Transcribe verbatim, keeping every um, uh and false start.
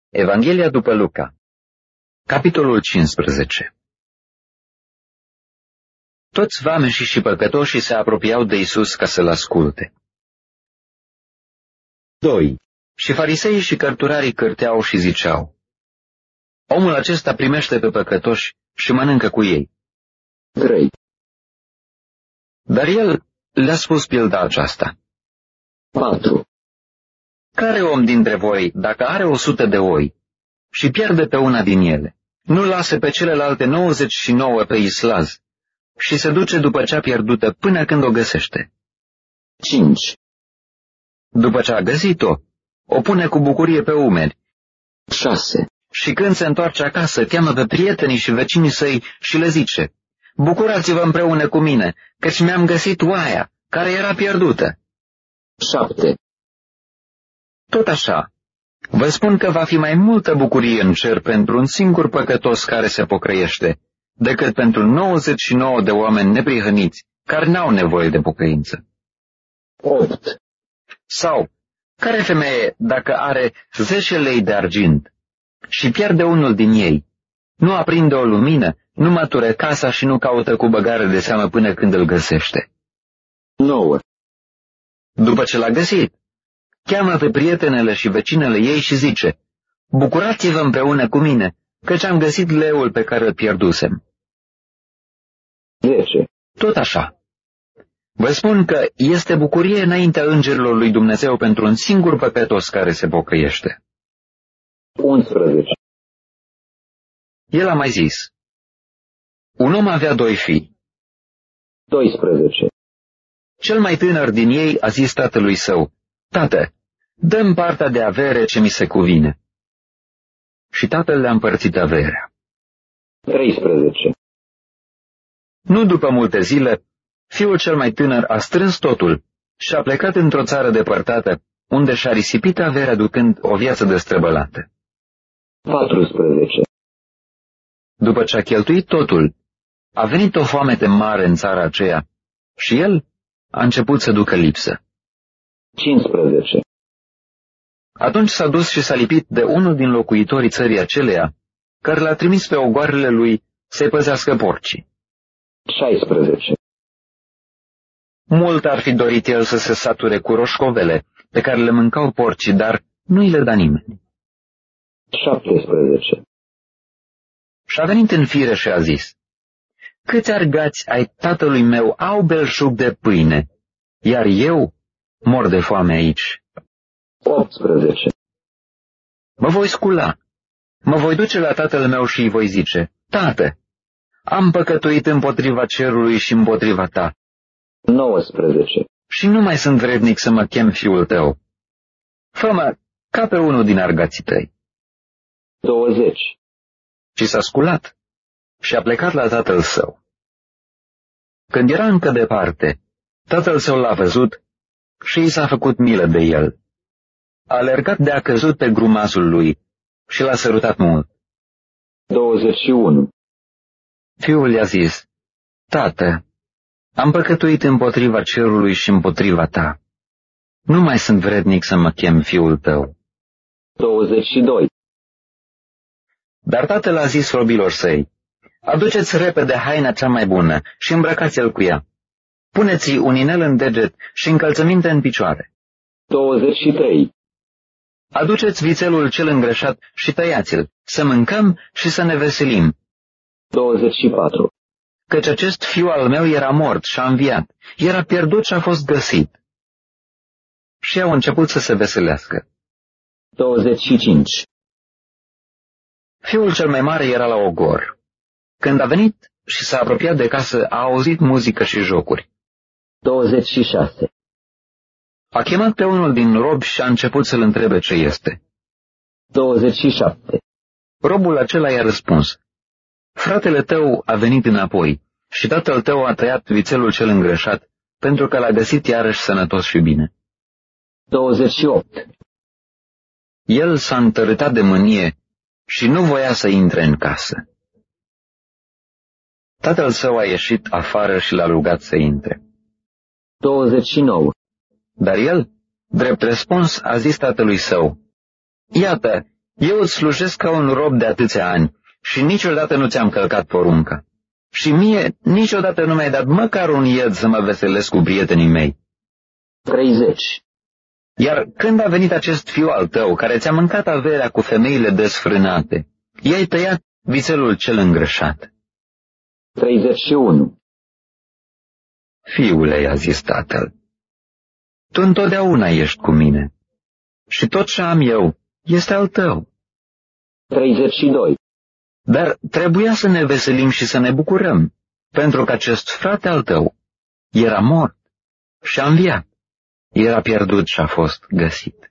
Evanghelia după Luca, capitolul cincisprezece. Toți vameșii și păcătoșii se apropiau de Iisus ca să-L asculte. doi. Și fariseii și cărturarii cârteau și ziceau: omul acesta primește pe păcătoși și mănâncă cu ei. trei. Dar el le-a spus pilda aceasta: patru. care om dintre voi, dacă are o sută de oi și pierde pe una din ele, nu lase pe celelalte nouăzeci și nouă pe islaz și se duce după cea pierdută până când o găsește? cinci. După ce a găsit-o, o pune cu bucurie pe umeri. șase. Și când se întoarce acasă, cheamă pe prietenii și vecinii săi și le zice: bucurați-vă împreună cu mine, căci mi-am găsit oaia care era pierdută. șapte. Tot așa, vă spun că va fi mai multă bucurie în cer pentru un singur păcătos care se pocăiește, decât pentru nouăzeci și nouă de oameni neprihăniți, care n-au nevoie de pocăință. opt. Sau, care femeie, dacă are zece lei de argint și pierde unul din ei, nu aprinde o lumină, nu mătură casa și nu caută cu băgare de seamă până când îl găsește? nouă. După ce l-a găsit, cheamă pe prietenele și vecinele ei și zice: bucurați-vă împreună cu mine, căci am găsit leul pe care îl pierdusem. zece. Tot așa. Vă spun că este bucurie înaintea îngerilor lui Dumnezeu pentru un singur păcătos care se pocăiește. unsprezece. El a mai zis: un om avea doi fii. doisprezece. Cel mai tânăr din ei a zis tatălui său: tată, dă-mi partea de avere ce mi se cuvine. Și tatăl le-a împărțit averea. treisprezece. Nu după multe zile, fiul cel mai tânăr a strâns totul și a plecat într-o țară depărtată, unde și-a risipit averea ducând o viață destrăbălată. patrusprezece. După ce a cheltuit totul, a venit o foamete mare în țara aceea și el a început să ducă lipsă. cincisprezece. Atunci s-a dus și s-a lipit de unul din locuitorii țării aceleia, care l-a trimis pe ogoarele lui să-i păzească porcii. șaisprezece. Mult ar fi dorit el să se sature cu roșcovele pe care le mâncau porcii, dar nu îi le da nimeni. șaptesprezece. Și a venit în fire și a zis: câți argați ai tatălui meu au belșug de pâine, iar eu mor de foame aici. optsprezece. Mă voi scula, mă voi duce la tatăl meu și îi voi zice: tată, am păcătuit împotriva cerului și împotriva ta nouăsprezece. și nu mai sunt vrednic să mă chem fiul tău. Fă-mă ca pe unul din argații tăi. douăzeci. Și s-a sculat și a plecat la tatăl său. Când era încă departe, tatăl său l-a văzut și i s-a făcut milă de el. A alergat de a căzut pe grumazul lui și l-a sărutat mult. douăzeci și unu. Fiul i-a zis: tată, am păcătuit împotriva cerului și împotriva ta. Nu mai sunt vrednic să mă chem fiul tău. douăzeci și doi. Dar tatăl a zis robilor săi: aduceți repede haina cea mai bună și îmbrăcați-l cu ea. Puneți-i un inel în deget și încălțăminte în picioare. douăzeci și trei. Aduceți vițelul cel îngrășat și tăiați-l, să mâncăm și să ne veselim. douăzeci și patru. Căci acest fiu al meu era mort și a înviat, era pierdut și a fost găsit. Și au început să se veselească. douăzeci și cinci. Fiul cel mai mare era la ogor. Când a venit și s-a apropiat de casă, a auzit muzică și jocuri. douăzeci și șase. A chemat pe unul din robi și a început să-l întrebe ce este. douăzeci și șapte. Robul acela i-a răspuns: fratele tău a venit înapoi și tatăl tău a tăiat vițelul cel îngrășat, pentru că l-a găsit iarăși sănătos și bine. douăzeci și opt. El s-a întărâtat de mânie și nu voia să intre în casă. Tatăl său a ieșit afară și l-a rugat să intre. douăzeci și nouă. Dar el, drept răspuns, a zis tatălui său: iată, Eu îți slujesc ca un rob de atâția ani și niciodată nu ți-am călcat porunca. Și mie niciodată nu mi-ai dat măcar un ied să mă veselesc cu prietenii mei. treizeci. Iar când a venit acest fiu al tău, care ți-a mâncat averea cu femeile desfrânate, i-ai tăiat vițelul cel îngrășat. treizeci și unu. Fiule, i-a zis tatăl, tu întotdeauna ești cu mine și tot ce am eu este al tău. treizeci și doi. Dar trebuia să ne veselim și să ne bucurăm, pentru că acest frate al tău era mort și a înviat, era pierdut și a fost găsit.